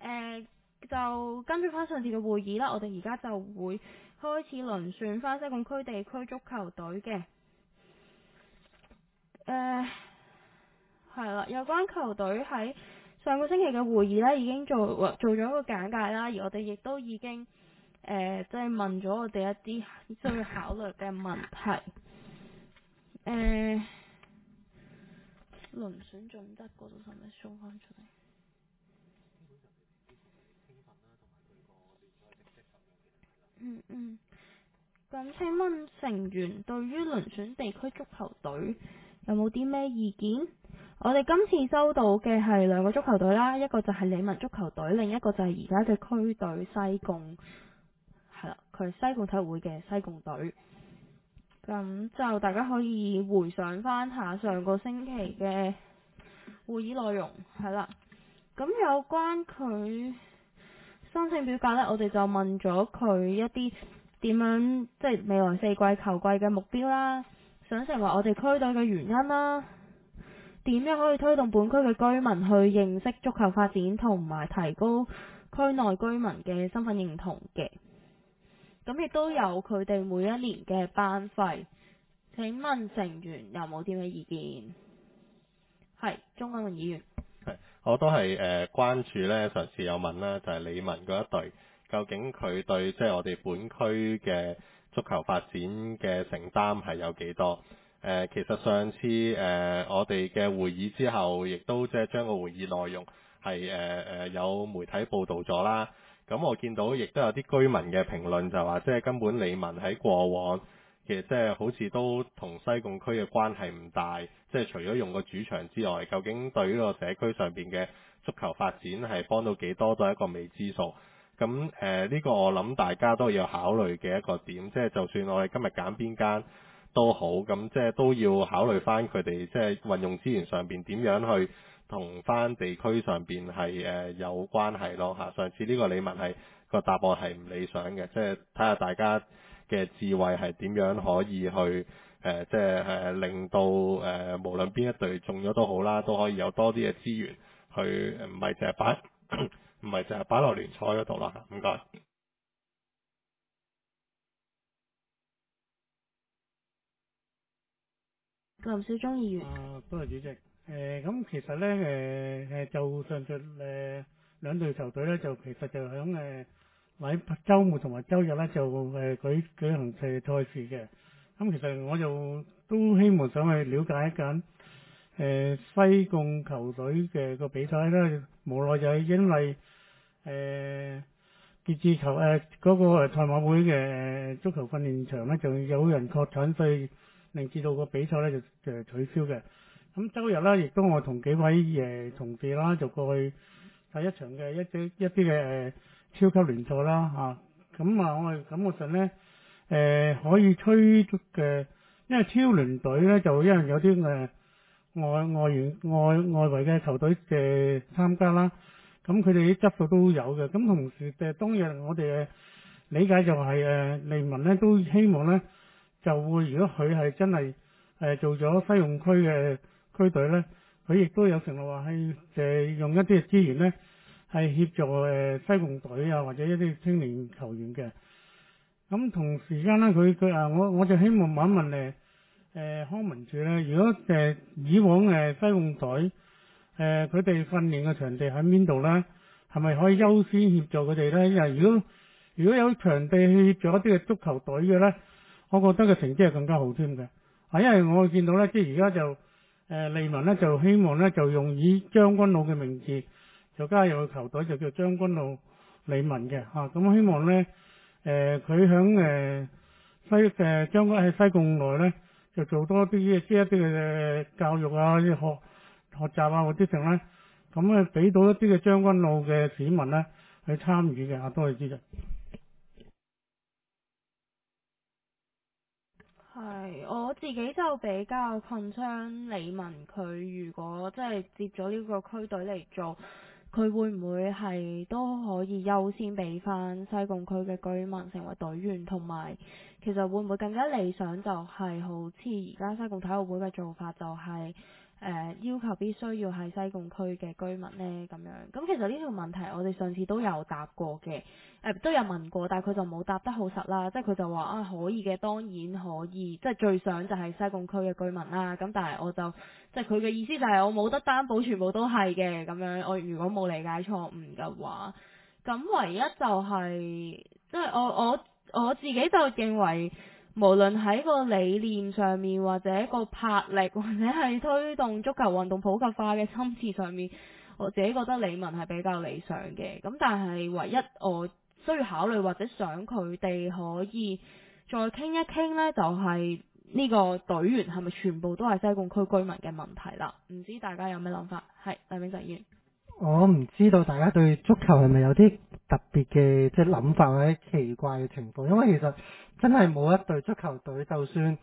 就跟住翻上次嘅會議啦，我哋而家就會開始輪選翻西貢區地區足球隊嘅。係啦，有關球隊喺上個星期嘅會議呢已經做咗一個簡介啦，而我哋亦都已經即係問咗我哋一啲需要考慮嘅問題。輪選準則嗰度使唔使 show 翻出嚟？咁請問成員對於輪選地區足球隊有冇啲咩意見？我哋今次收到嘅係兩個足球隊啦，一個就係理文足球隊，另一個就係而家嘅區隊西貢，係啦，佢係西貢體育會嘅西貢隊。咁就大家可以回想翻下上個星期嘅會議內容，係啦。咁有關佢申請表格呢，我哋就問咗佢一啲點樣，即係未來4季球季嘅目標啦，想成為我哋區隊嘅原因啦，點樣可以推動本區嘅居民去認識足球發展，同埋提高區內居民嘅身份認同嘅。咁亦都有佢哋每一年嘅班費。請問成員有冇啲咩意見？係鍾錦榮議員。 我都係關注呢，上次有問啦，就係理文嗰一隊，究竟佢對即係我哋本區嘅足球發展嘅承擔係有幾多？其實上次我哋嘅會議之後，亦都即係將個會議內容係有媒體報導咗啦。咁我見到亦都有啲居民嘅評論就話，即係根本理文喺過往其實即係好似都同西貢區嘅關係唔大，即係除咗用個主場之外，究竟對呢個社區上邊嘅足球發展係幫到幾多，都係一個未知數。咁呢個我諗大家都要考慮嘅一個點，即係就算我哋今日揀邊間都好，咁即係都要考慮翻佢哋即係運用資源上邊點樣去同翻地區上邊係有關係咯嚇。上次呢個理文係個答案係唔理想嘅，即係睇下大家嘅智慧係點樣可以去即係令到無論邊一隊中咗都好啦，都可以有多啲嘅資源去唔係淨係擺唔係淨係擺落聯賽嗰度啦嚇。唔該。 林少忠議員。 多謝主席。咁其實咧就上述兩隊球隊咧，就其實就響喺週末同埋週日咧就舉行賽事嘅。咁其實我就都希望想去了解一緊西貢球隊嘅個比賽啦。無奈就係因為傑志球嗰個賽馬會嘅足球訓練場咧，就有人確診，所以令至到個比賽咧就取消嘅。咁週日咧，亦都我同幾位同事啦，就過去睇一場嘅一啲嘅超級聯賽啦嚇。咁我哋感覺上咧可以推足嘅，因為超聯隊咧就因為有啲外圍嘅球隊嘅參加啦。咁佢哋啲質素都有嘅。咁同時當日我哋理解就係利民咧都希望咧就會，如果佢係真係做咗西貢區嘅區隊咧，佢亦都有承諾話係用一啲嘅資源咧係協助西貢隊啊，或者一啲青年球員嘅。咁同時間咧，我就希望問一問康文署咧，如果以往西貢隊佢哋訓練嘅場地喺邊度咧，係咪可以優先協助佢哋咧？因為如果有場地去協助一啲嘅足球隊嘅咧，我覺得個成績係更加好添嘅。因為我見到咧，即係而家就利民咧就希望咧就用以將軍澳嘅名字就加入個球隊，就叫將軍澳利民嘅嚇。咁我希望咧佢響將軍喺西貢內咧就做多啲一啲嘅教育啊，啲學習啊嗰啲成咧，咁咧俾到一啲嘅將軍澳嘅市民咧去參與嘅。多謝主席。 係，我自己就比較 concern 理文佢如果即係接咗呢個區隊嚟做，佢會唔會係都可以優先俾翻西貢區嘅居民成為隊員，同埋其實會唔會更加理想就係好似而家西貢體育會嘅做法，就係要求必須要係西貢區嘅居民呢？咁樣。咁其實呢條問題我哋上次都有答過嘅，都有問過，但係佢就冇答得好實啦。即係佢就話啊可以嘅，當然可以，即係最想就係西貢區嘅居民啦。咁但係我就即係佢嘅意思就係我冇得擔保全部都係嘅咁樣。我如果冇理解錯誤嘅話，咁唯一就係即係我自己就認為。無論喺個理念上面，或者個魄力，或者係推動足球運動普及化嘅心志上面，我自己覺得理文係比較理想嘅。咁但係唯一我需要考慮或者想佢哋可以再傾一傾呢，就係呢個隊員係咪全部都係西貢區居民嘅問題啦？唔知大家有咩諗法？係黎明實議員。 我唔知道大家對足球係咪有啲特別嘅即係諗法或者奇怪嘅情況，因為其實真係冇一隊足球隊，就算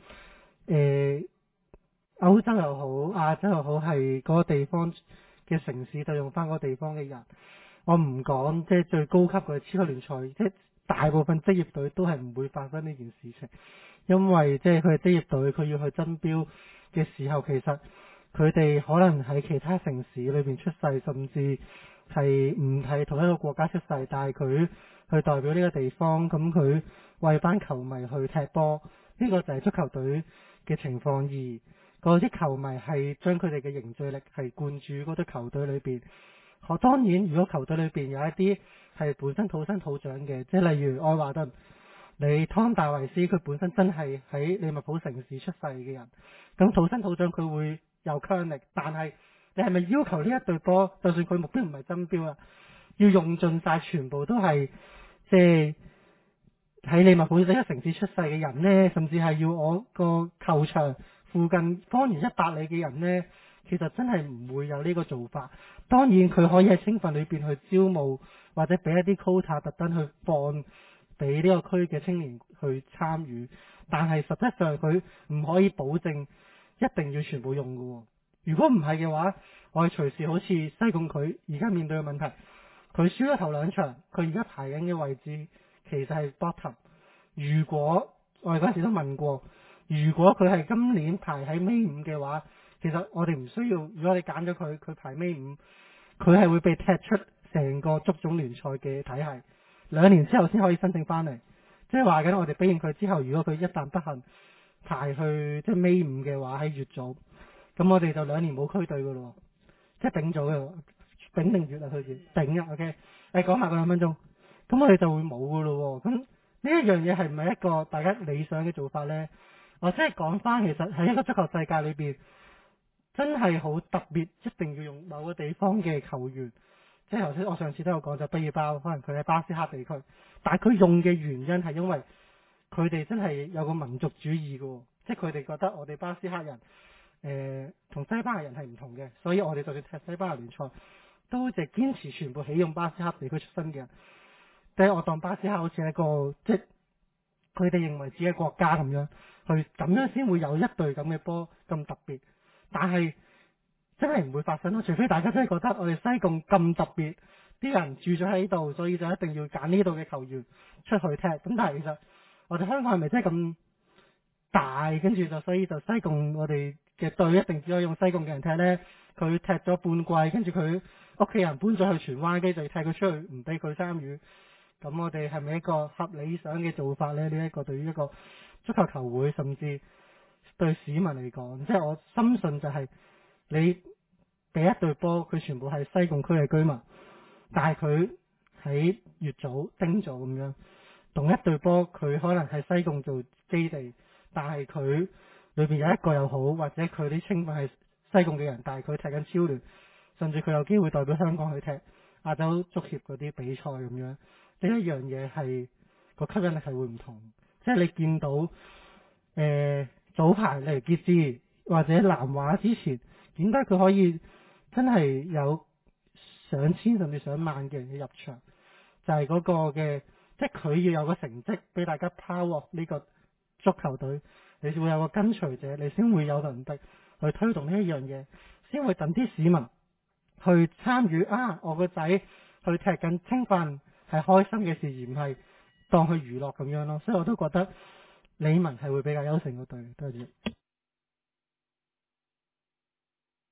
歐洲又好、亞洲又好，係嗰個地方嘅城市就用翻嗰個地方嘅人。我唔講即係最高級嘅超級聯賽，即係大部分職業隊都係唔會發生呢件事情，因為即係佢係職業隊，佢要去爭標嘅時候，其實佢哋可能喺其他城市裏邊出世，甚至係唔係同一個國家出世，但係佢去代表呢個地方，咁佢為班球迷去踢波，呢個就係足球隊嘅情況。而嗰啲球迷係將佢哋嘅凝聚力係灌注嗰隊球隊裏邊。當然，如果球隊裏邊有一啲係本身土生土長嘅，即係例如愛華頓，你湯大維斯佢本身真係喺利物浦城市出世嘅人，咁土生土長佢會有強力，但係你係咪要求呢一隊波，就算佢目標唔係爭標啊，要用盡晒全部都係即係喺利物浦呢個城市出世嘅人呢？甚至係要我個球場附近方圓100里嘅人呢？其實真係唔會有呢個做法。當然佢可以喺青訓裏邊去招募，或者俾一啲 quota 特登去放俾呢個區嘅青年去參與，但係實質上佢唔可以保證一定要全部用㗎。如果唔係嘅話，我哋隨時好似西貢區而家面對嘅問題，佢輸咗頭2場，佢而家排緊嘅位置其實係 bottom。如果我哋嗰陣時都問過，如果佢係今年排喺尾5嘅話，其實我哋唔需要，如果你揀咗佢，佢排尾5，佢係會被踢出成個足總聯賽嘅體系，2年之後先可以申請翻嚟。即係話緊我哋俾完佢之後，如果佢一旦不幸排去即係尾5嘅話喺乙組，咁我哋就2年冇區隊噶咯，即係丙組嘅，丙定乙啊，佢哋丙啊 ，OK， 你講下個2分鐘，咁我哋就會冇噶咯。咁呢一樣嘢係唔係一個大家理想嘅做法呢？我即係講翻，其實喺一個足球世界裏邊。真係好特別，一定要用某個地方嘅球員，即係頭先我上次都有講就畢爾包，可能佢喺巴斯克地區，但係佢用嘅原因係因為佢哋真係有個民族主義嘅，即係佢哋覺得我哋巴斯克人同西班牙人係唔同嘅，所以我哋就算踢西班牙聯賽，都就堅持全部起用巴斯克地區出身嘅人，即係我當巴斯克好似一個即係佢哋認為自己嘅國家咁樣，去咁樣先會有一隊咁嘅波咁特別。但係真係唔會發生咯，除非大家真係覺得我哋西貢咁特別，啲人住咗喺度，所以就一定要揀呢度嘅球員出去踢。咁但係其實我哋香港係咪真係咁大？跟住就所以就西貢我哋嘅隊一定只可以用西貢嘅人踢呢？佢踢咗半季，跟住佢屋企人搬咗去荃灣，跟住就要踢佢出去，唔俾佢參與。咁我哋係咪一個合理想嘅做法呢？呢一個對於一個足球球會，甚至對市民嚟講，即係我深信就係你俾一隊波，佢全部係西貢區嘅居民，但係佢喺乙組、丁組咁樣，同一隊波佢可能係西貢做基地，但係佢裏邊有一個又好，或者佢啲青訓係西貢嘅人，但係佢踢緊超聯，甚至佢有機會代表香港去踢亞洲足協嗰啲比賽咁樣，呢一樣嘢係個吸引力係會唔同，即係你見到早排例如傑志或者南華之前，點解佢可以真係有上千甚至上萬嘅人嘅入場？就係嗰個嘅，即係佢要有個成績俾大家 power 呢個足球隊，你會有個跟隨者，你先會有能力去推動呢一樣嘢，先會等啲市民去參與啊！我個仔去踢緊青訓係開心嘅事，而唔係當佢娛樂咁樣咯。所以我都覺得李文係會比較優勝嗰隊，多謝。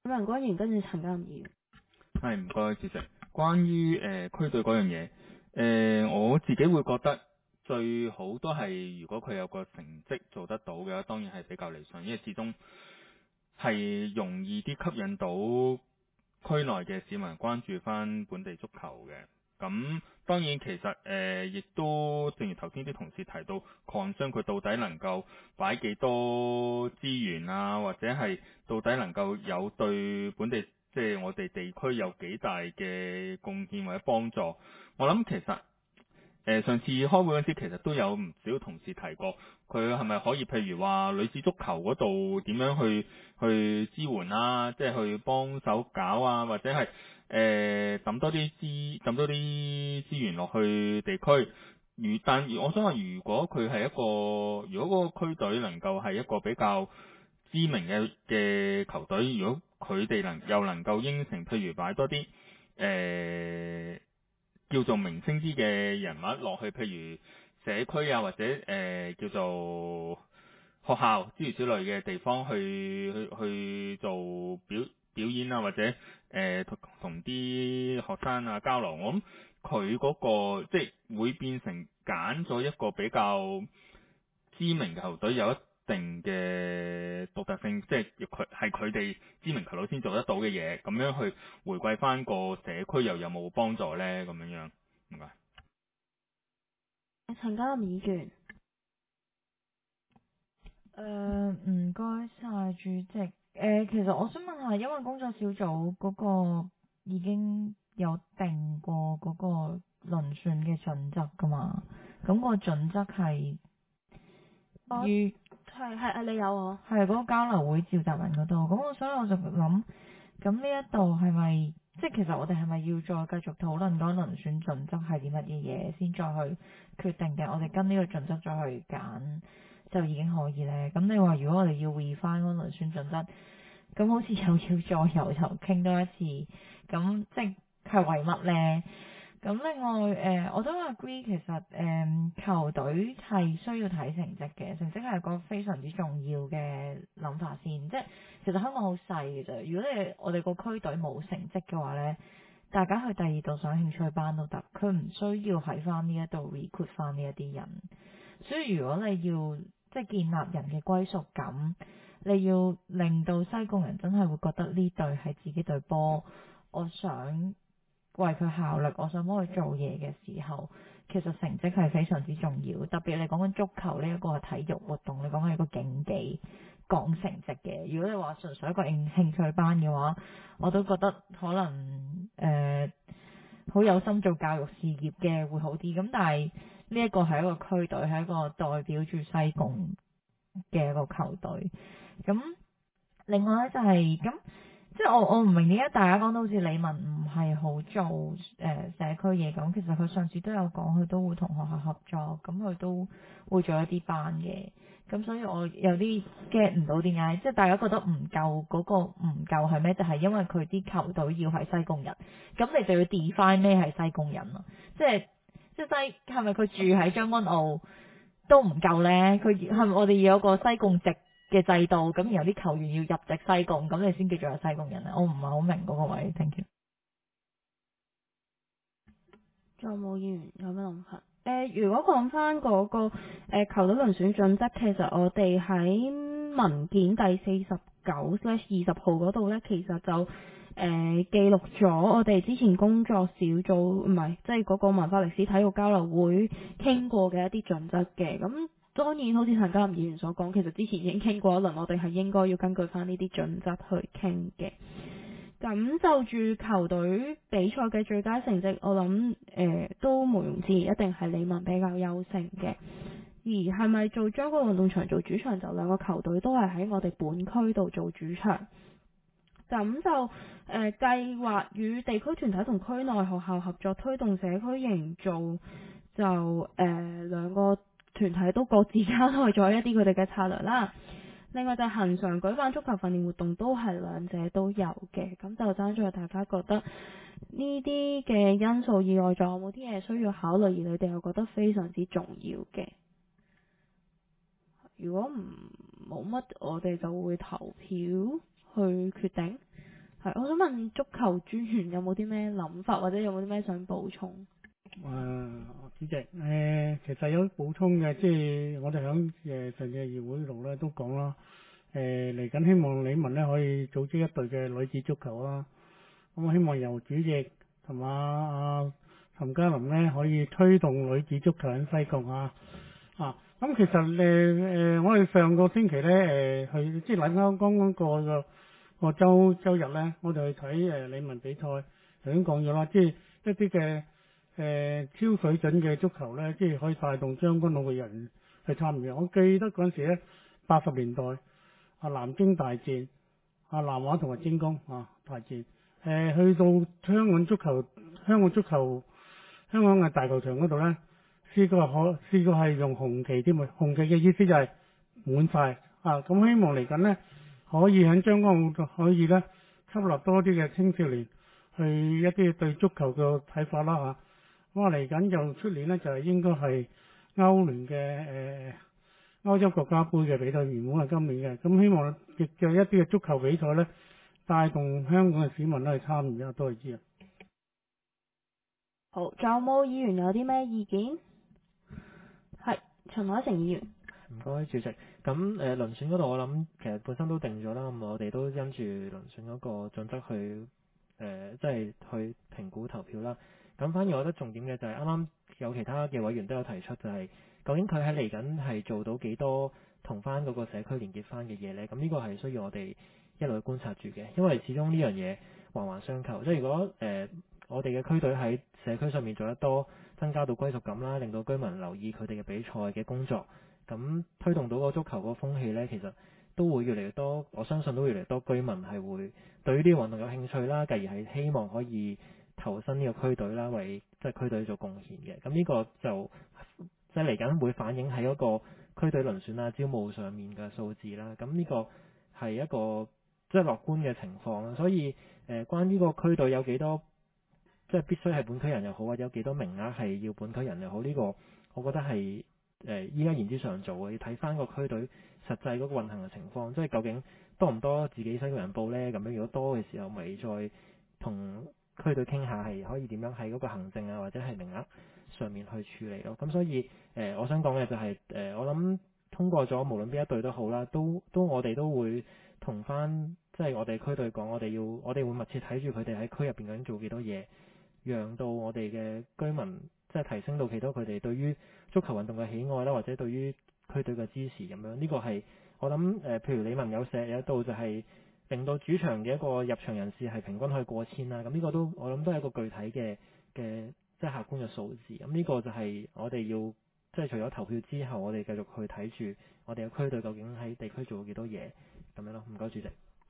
梁君彥跟住陳家林議員。 係唔該，主席。關於區隊嗰樣嘢，我自己會覺得最好都係如果佢有個成績做得到嘅話，當然係比較理想，因為始終係容易啲吸引到區內嘅市民關注翻本地足球嘅。咁當然其實亦都正如頭先啲同事提到，concern佢到底能夠擺幾多資源啊，或者係到底能夠有對本地即係我哋地區有幾大嘅貢獻或者幫助。我諗其實上次開會嗰陣時，其實都有唔少同事提過，佢係咪可以譬如話女子足球嗰度點樣去支援啊，即係去幫手搞啊，或者係抌多啲資源落去地區。但我想話，如果佢係如果嗰個區隊能夠係一個比較知名嘅球隊，如果佢哋又能夠應承，譬如擺多啲叫做明星啲嘅人物落去，譬如社區啊，或者叫做學校諸如此類嘅地方去做表演啊，或者同啲學生啊交流，我諗佢嗰個即係會變成揀咗一個比較知名嘅球隊，有一定嘅獨特性，即係佢哋知名球隊先做得到嘅嘢，咁樣去回饋翻個社區又有冇幫助呢？咁樣唔該。 陳家林議員。 唔該晒主席。其實我想問下，因為工作小組嗰個已經有定過嗰個遴選嘅準則噶嘛？咁個準則係係你有我係嗰個交流會召集人嗰度。咁所以我就諗，咁呢一度係咪即係其實我哋係咪要再繼續討論嗰個遴選準則係啲乜嘢嘢，先再去決定嘅？我哋跟呢個準則再去揀就已經可以咧。咁你話如果我哋要 refine 嗰個遴選準則，咁好似又要再由頭傾多一次，咁即係為乜咧？咁另外我都 agree 其實球隊係需要睇成績嘅，成績係個非常之重要嘅諗法先。即係其實香港好細嘅啫，如果我哋個區隊冇成績嘅話咧，大家去第二度上興趣班都得，佢唔需要喺翻呢一度 recruit 翻呢一啲人。所以如果你要即係建立人嘅歸屬感，你要令到西貢人真係會覺得呢隊係自己隊波，我想為佢效力，我想幫佢做嘢嘅時候，其實成績係非常之重要。特別你講緊足球呢一個係體育活動，你講緊一個競技講成績嘅。如果你話純粹一個興趣班嘅話，我都覺得可能好有心做教育事業嘅會好啲。咁但係呢一個係一個區隊，係一個代表住西貢嘅一個球隊。咁另外咧就係咁。即係我唔明點解大家講到好似李文唔係好做社區嘢咁，其實佢上次都有講，佢都會同學校合作，咁佢都會做一啲班嘅。咁所以我有啲 get 唔到點解，即係大家覺得唔夠嗰個唔夠係咩？就係因為佢啲球隊要係西貢人，咁你就要 define 咩係西貢人咯？即係係咪佢住喺將軍澳都唔夠咧？佢係咪我哋要有個西貢籍嘅制度，咁然後啲球員要入籍西貢，咁你先叫做有西貢人啊！我唔係好明嗰個位。Thank you。 仲有冇議員有咩諗法？如果講翻嗰個球隊遴選準則，其實我哋喺文件第49/20號嗰度咧，其實就記錄咗我哋之前工作小組唔係即係嗰個文化歷史體育交流會傾過嘅一啲準則嘅。咁當然好似陳家林議員所講，其實之前已經傾過一輪，我哋係應該要根據翻呢啲準則去傾嘅。咁就住球隊比賽嘅最佳成績，我諗都毋庸置疑，一定係李文比較優勝嘅。而係咪做將軍運動場做主場，就兩個球隊都係喺我哋本區度做主場。咁就計劃與地區團體同區內學校合作，推動社區營造，就兩個團體都各自交代咗一啲佢哋嘅策略啦。另外就恒常舉辦足球訓練活動，都係兩者都有嘅。咁就爭在大家覺得呢啲嘅因素以外，仲有冇啲嘢需要考慮，而你哋又覺得非常之重要嘅？如果冇乜，我哋就會投票去決定。 係，我想問足球專員有冇啲咩諗法，或者有冇啲咩想補充？ 主席，其實有補充嘅，即係我哋響上次議會度咧都講啦，嚟緊希望李文咧可以組織一隊嘅女子足球啦，咁我希望由主席同埋阿陳家林咧可以推動女子足球喺西貢咁其實我哋上個星期咧去即係啱剛過個周日咧，我哋去睇李文比賽，頭先講咗啦，即係一啲嘅超水準嘅足球咧，即係可以帶動將軍澳嘅人去參與。我記得嗰陣時咧，80年代南京大戰，南華同埋精工大戰，去到香港嘅大球場嗰度咧，試過係用紅旗添啊！紅旗嘅意思就係滿晒咁希望嚟緊咧可以喺將軍澳可以咧吸納多啲嘅青少年去一啲對足球嘅睇法啦咁嚟緊就出年咧就係應該係歐聯嘅歐洲國家杯嘅比賽，原本係今年嘅，咁希望亦嘅一啲嘅足球比賽咧帶動香港嘅市民咧去參與多啲知啊！ 好，仲有冇議員有啲咩意見？係陳凱成議員。 唔該，主席。咁遴選嗰度，我諗其實本身都定咗啦。咁我哋都因住遴選嗰個準則去即係去評估投票啦。咁反而我覺得重點嘅就係啱啱有其他嘅委員都有提出，就係究竟佢喺嚟緊係做到幾多同翻嗰個社區連結翻嘅嘢呢？咁呢個係需要我哋一路去觀察住嘅，因為始終呢樣嘢環環相扣。即係如果我哋嘅區隊喺社區上面做得多，增加到歸屬感啦，令到居民留意佢哋嘅比賽嘅工作，咁推動到個足球個風氣呢，其實都會越嚟越多。我相信都會越嚟越多居民係會對於呢個運動有興趣啦，繼而係希望可以投身呢個區隊啦，為即係區隊做貢獻嘅。咁呢個就即係嚟緊會反映喺嗰個區隊遴選啊、招募上面嘅數字啦。咁呢個係一個即係樂觀嘅情況啦。所以關於個區隊有幾多，即係必須係本區人又好，或者有幾多名額係要本區人又好，呢個我覺得係依家言之尚早嘅，要睇翻個區隊實際嗰個運行嘅情況，即係究竟多唔多自己西貢人報呢？咁樣如果多嘅時候，咪再同區隊傾下係可以點樣喺嗰個行政啊或者係名額上面去處理咯。咁所以我想講嘅就係我諗通過咗無論邊一隊都好啦，都我哋都會同翻即係我哋區隊講，我哋會密切睇住佢哋喺區入邊究竟做幾多嘢，讓到我哋嘅居民即係提升到幾多佢哋對於足球運動嘅喜愛啦，或者對於區隊嘅支持咁樣。呢個係我諗譬如李文有寫有一度就係令到主場嘅一個入場人士係平均可以過千啦。咁呢個都我諗都係一個具體嘅即係客觀嘅數字。咁呢個就係我哋要即係除咗投票之後，我哋繼續去睇住我哋嘅區隊究竟喺地區做咗幾多嘢咁樣咯。唔該，主席。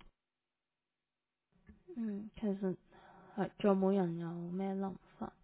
其實係仲有冇人有咩諗法？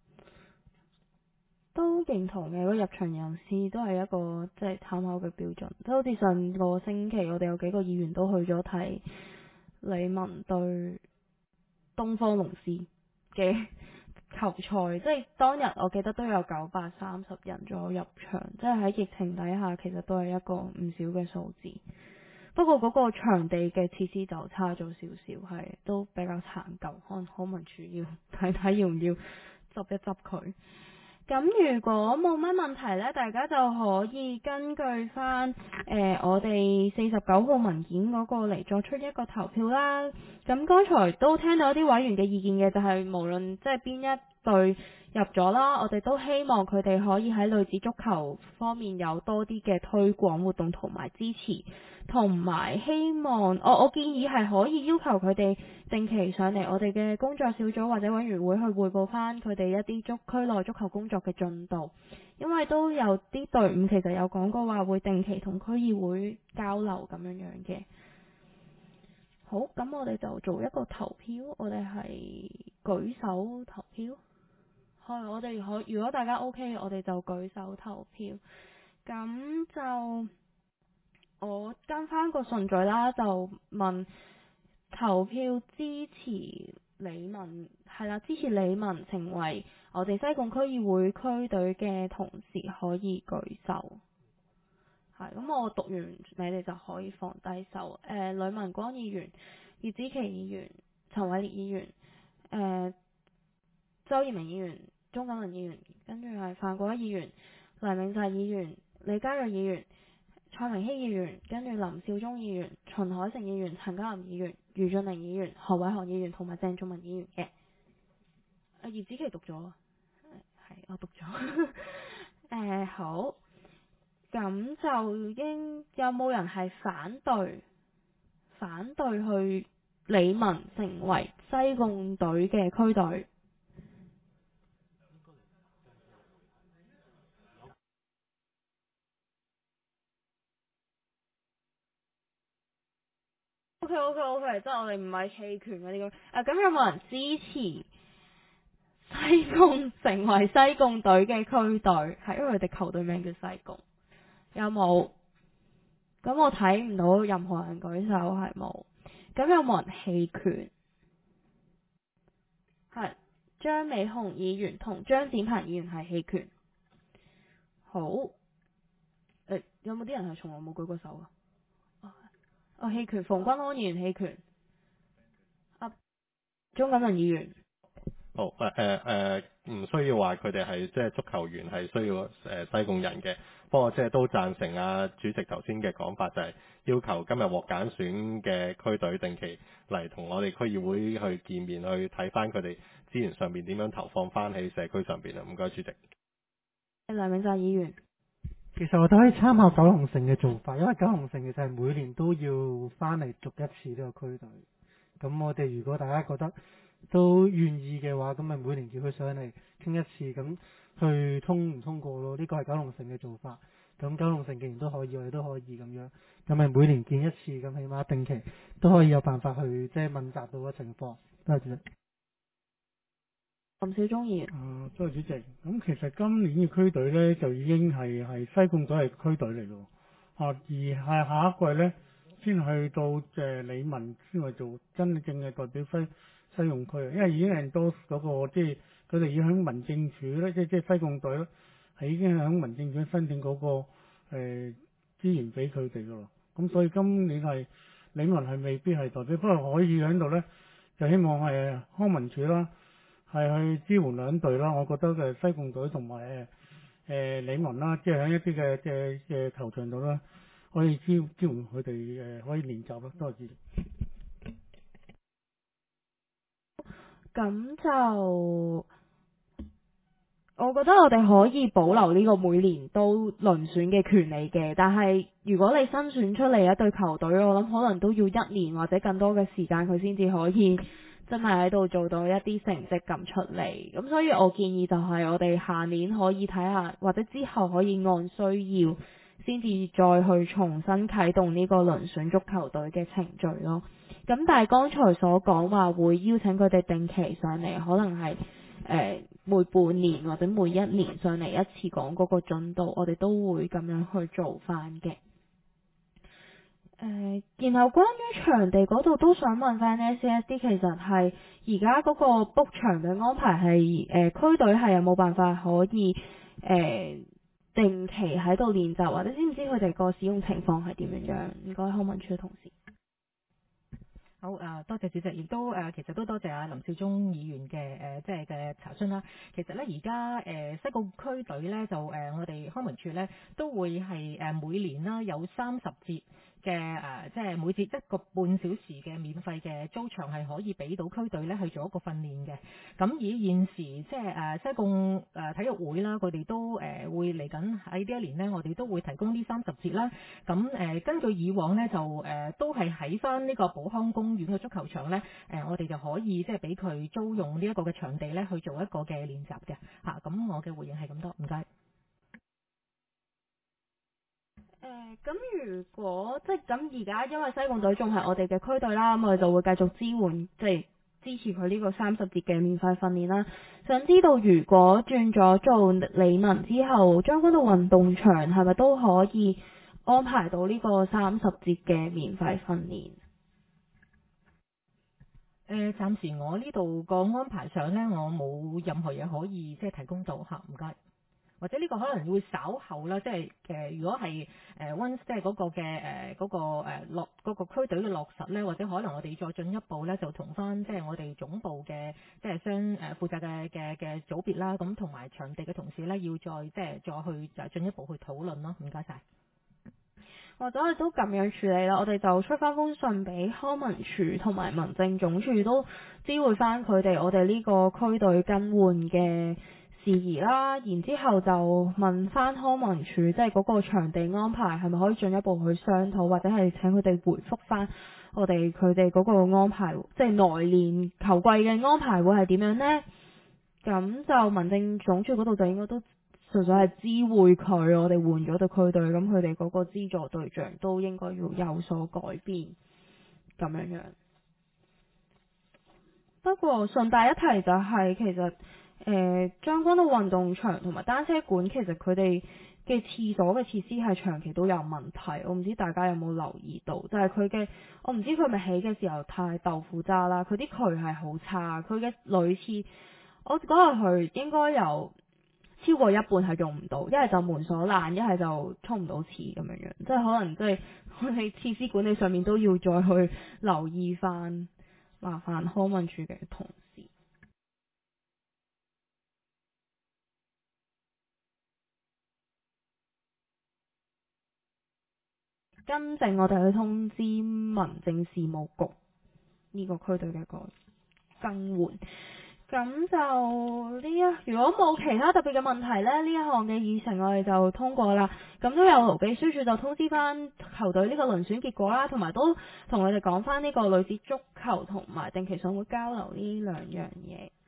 都認同嘅，個入場人士都係一個即係參考嘅標準。即係好似上個星期我哋有幾個議員都去咗睇李文對東方龍獅嘅球賽，即係當日我記得都有930人左右入場，即係喺疫情底下其實都係一個唔少嘅數字。不過嗰個場地嘅設施就差咗少少，係都比較殘舊，可能康文署要睇睇要唔要執一執佢。咁如果冇乜問題呢，大家就可以根據翻我哋49號文件嗰個嚟作出一個投票啦。咁剛才都聽到一啲委員嘅意見嘅，就係無論即係邊一隊入咗啦，我哋都希望佢哋可以喺女子足球方面有多啲嘅推廣活動同埋支持，同埋希望我建議係可以要求佢哋定期上嚟我哋嘅工作小組或者委員會去匯報翻佢哋一啲區內足球工作嘅進度，因為都有啲隊伍其實有講過話會定期同區議會交流咁樣嘅。好，咁我哋就做一個投票，我哋係舉手投票。我哋如果大家 OK，我哋就舉手投票。咁就我跟翻個順序啦，就問投票支持李文，係啦，支持李文成為我哋西貢區議會區隊嘅同事可以舉手。係，咁我讀完你哋就可以放低手。呂文光議員、葉子琪議員、 陳偉烈議員、周賢明議員、鐘錦麟議員，跟住係范國威議員、黎明澤議員、李嘉睿議員、蔡明熙議員，跟住林少忠議員、秦海成議員、陳家林議員、余俊寧議員、何偉航議員同埋鄭仲文議員嘅。葉子琪讀咗，係我讀咗。好，咁就有冇人係反對去理文成為西貢隊嘅區隊？OK， 即係我哋唔係棄權嗰啲咁。咁有冇人支持西貢成為西貢隊嘅區隊？係因為佢哋球隊名叫西貢。有冇？咁我睇唔到任何人舉手，係冇。咁有冇人棄權？係張美雄議員同張展鵬議員係棄權。好，有冇啲人係從來冇舉過手啊？棄權，馮君安議員棄權。鐘錦麟議員。 好唔需要話佢哋係即係足球員係需要西貢人嘅，不過即係都贊成主席頭先嘅講法，就係要求今日獲揀選嘅區隊定期嚟同我哋區議會去見面，去睇翻佢哋資源上面點樣投放翻喺社區上邊啊！唔該，主席。 梁永澤議員。 其實我哋可以參考九龍城嘅做法，因為九龍城其實係每年都要翻嚟續一次呢個區隊。咁我哋如果大家覺得都願意嘅話，咁咪每年叫佢上嚟傾一次，咁去通唔通過咯？呢個係九龍城嘅做法。咁九龍城既然都可以，我哋都可以咁樣，咁咪每年見一次，咁起碼定期都可以有辦法去即係問責到個情況。多謝主席。 林少忠議員。 多謝主席。咁其實今年嘅區隊呢，就已經係西貢隊係區隊嚟咯。而係下一季呢，先去到理文先去做真正嘅代表西貢區，因為已經係多嗰個即係佢哋要響民政處咧，即係西貢隊咧，係已經響民政處申請嗰個資源俾佢哋噶咯。咁所以今年係理文係未必係代表，不過可以喺度咧，就希望係康文署啦，係去支援兩隊啦。我覺得嘅西貢隊同埋理文啦，即係喺一啲嘅球場度啦，可以支援佢哋可以練習啦。多謝主席。 咁就我覺得我哋可以保留呢個每年都輪選嘅權利嘅，但係如果你新選出嚟一隊球隊，我諗可能都要1年或者更多嘅時間，佢先至可以真係喺度做到一啲成績咁出嚟。咁所以我建議就係我哋下年可以睇下，或者之後可以按需要先至再去重新啟動呢個輪選足球隊嘅程序咯。咁但係剛才所講話會邀請佢哋定期上嚟，可能係每半年或者每1年上嚟一次講嗰個進度，我哋都會咁樣去做翻嘅。然後關於場地嗰度都想問翻 SCSD， 其實係而家嗰個 book 場嘅安排係區隊係有冇辦法可以定期喺度練習，或者知唔知佢哋個使用情況係點樣樣？唔該，康文署嘅同事。 好多謝主席，亦都其實都多謝林少忠議員嘅即係嘅查詢啦。其實咧而家西貢區隊咧就我哋康文署咧都會係每年啦有30節嘅即係每節1個半小時嘅免費嘅租場係可以俾到區隊咧去做一個訓練嘅。咁以現時即係西貢體育會啦，佢哋都會嚟緊喺呢一年咧，我哋都會提供呢30節啦。咁根據以往咧就都係喺翻呢個寶康公園嘅足球場咧，我哋就可以即係俾佢租用呢一個嘅場地咧去做一個嘅練習嘅嚇。咁我嘅回應係咁多，唔該。 咁如果即係咁而家，因為西貢隊仲係我哋嘅區隊啦，咁我哋就會繼續支援，即係支持佢呢個30節嘅免費訓練啦。想知道如果轉咗做理文之後，將軍澳運動場係咪都可以安排到呢個30節嘅免費訓練？ 暫時我呢度個安排上咧，我冇任何嘢可以即係提供到嚇，唔該。 或者呢個可能會稍後啦，即係如果係once 即係嗰個嘅落嗰個區隊嘅落實咧，或者可能我哋再進一步咧，就同翻即係我哋總部嘅即係負責嘅組別啦，咁同埋場地嘅同事咧，要再去就進一步去討論咯。唔該晒。 或者我哋都咁樣處理啦，我哋就出翻封信俾康文署同埋民政總署，都知會翻佢哋我哋呢個區隊更換嘅事宜啦。然之後就問翻康文署，即係嗰個場地安排係咪可以進一步去商討，或者係請佢哋回覆翻佢哋嗰個安排，即係來年球季嘅安排會係點樣呢？咁就民政總署嗰度就應該都純粹係知會佢，我哋換咗隊區隊，咁佢哋嗰個資助對象都應該要有所改變咁樣樣。不過順帶一提就係、其實將軍澳運動場同埋單車館，其實佢哋嘅廁所嘅設施係長期都有問題，我唔知大家有冇留意到，就係佢嘅，我唔知佢咪起嘅時候太豆腐渣啦，佢啲渠係好差，佢嘅女廁，我嗰日去應該有超過一半係用唔到，一係就門鎖爛，一係就沖唔到廁咁樣樣，即係可能即係我哋設施管理上面都要再去留意翻，麻煩康文署嘅同事。跟正我哋去通知民政事務局呢個區隊嘅個更換。咁就如果冇其他特別嘅問題呢，呢一項嘅議程我哋就通過啦。咁都有勞秘書處就通知翻球隊呢個輪選結果啦，同埋都同佢哋講翻呢個女子足球同埋定期上會交流呢兩樣嘢。